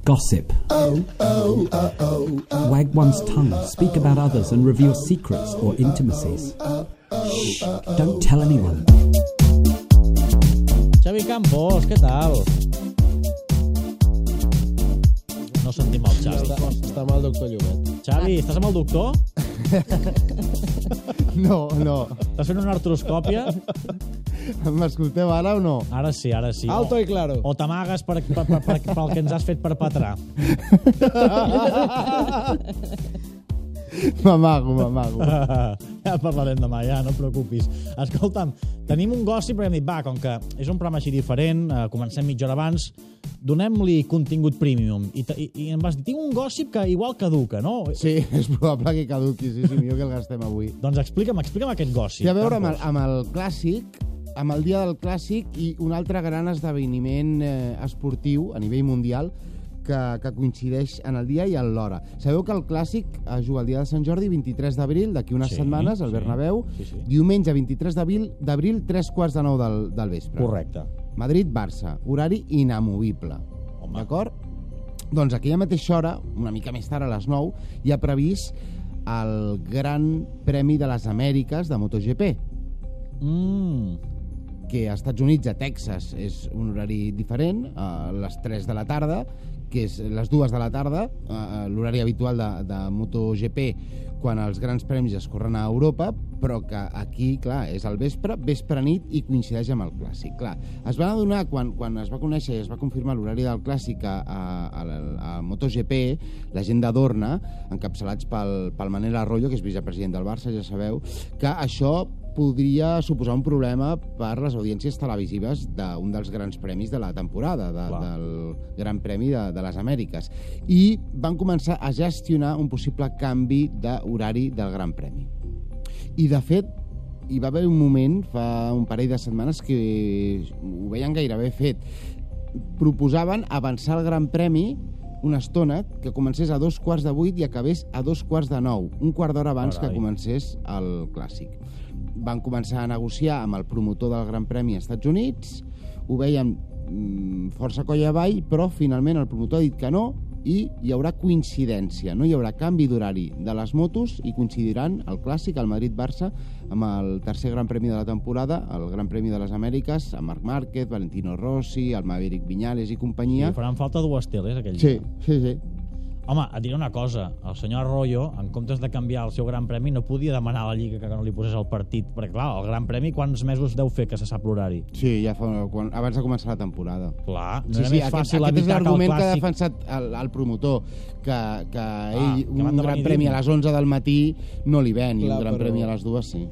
Gossip. Wag one's tongue, speak about others and reveal secrets or intimacies. Shh, don't tell anyone. Xavi Campos, què tal? No sentim el Xavi. Està amb el doctor Llobet. Xavi, estàs amb el doctor? No. Estàs fent una artroscòpia? M'escolteu ara o no? Ara sí. Alto i claro. O t'amagues pel que ens has fet perpetrar. M'amago. Ja parlarem demà, ja, no et preocupis. Escolta'm, tenim un gossip, perquè hem dit, va, com que és un programa així diferent, comencem mitja hora abans, donem-li contingut premium. I em vas dir, tinc un gossip que igual caduca, no? Sí, és probable que caduqui, sí, millor que el gastem avui. Doncs explica'm aquest gossip. Té a veure amb el clàssic, amb el dia del clàssic i un altre gran esdeveniment esportiu a nivell mundial que coincideix en el dia i en l'hora. Sabeu que el Clàssic es juga el dia de Sant Jordi, 23 d'abril, d'aquí unes setmanes, al Bernabéu. Sí. Diumenge, 23 d'abril, 3:15 del vespre. Correcte. Madrid-Barça, horari inamovible. D'acord? Doncs aquella mateixa hora, una mica més tard, a les 9, hi ha previst el Gran Premi de les Amèriques de MotoGP. Que als Estats Units, a Texas, és un horari diferent, a les 3 de la tarda, que és les 2 de la tarda, l'horari habitual de MotoGP, quan els grans premis es corren a Europa, però que aquí, clar, és al vespre-nit i coincideix amb el Clàssic. Clar, es van adonar, quan es va conèixer i es va confirmar l'horari del Clàssic a MotoGP, la gent d'Adorna, encapçalats pel Manel Arroyo, que és vicepresident del Barça, ja sabeu, que això podria suposar un problema per les audiències televisives d'un dels grans premis de la temporada, del Gran Premi de les Amèriques. I van començar a gestionar un possible canvi d'horari del Gran Premi. I, de fet, hi va haver un moment, fa un parell de setmanes, que ho veien gairebé fet. Proposaven avançar el Gran Premi una estona, que comencés a 7:15 i acabés a 9:15, un quart d'hora abans que comencés el Clàssic. Van començar a negociar amb el promotor del Gran Premi als Estats Units, ho veien força coll avall, però finalment el promotor ha dit que no, i hi haurà coincidència, no hi haurà canvi d'horari de les motos i coincidiran el Clàssic, el Madrid-Barça, amb el tercer Gran Premi de la temporada, el Gran Premi de les Amèriques, amb Marc Márquez, Valentino Rossi, el Maverick Viñales i companyia. Sí, faran falta 2 teles aquell dia. Sí. Home, et diré una cosa, el senyor Arroyo, en comptes de canviar el seu Gran Premi, no podia demanar a la Lliga que no li posés el partit, perquè clar, el Gran Premi quants mesos deu fer que se sap l'horari? Sí, ja fa abans de començar la temporada. Clar, no era més fàcil aquest és l'argument que ha Clàssic... defensat el promotor, que ell un Gran Premi a les 11 del matí no li ven, i un Gran Premi a les 2 sí.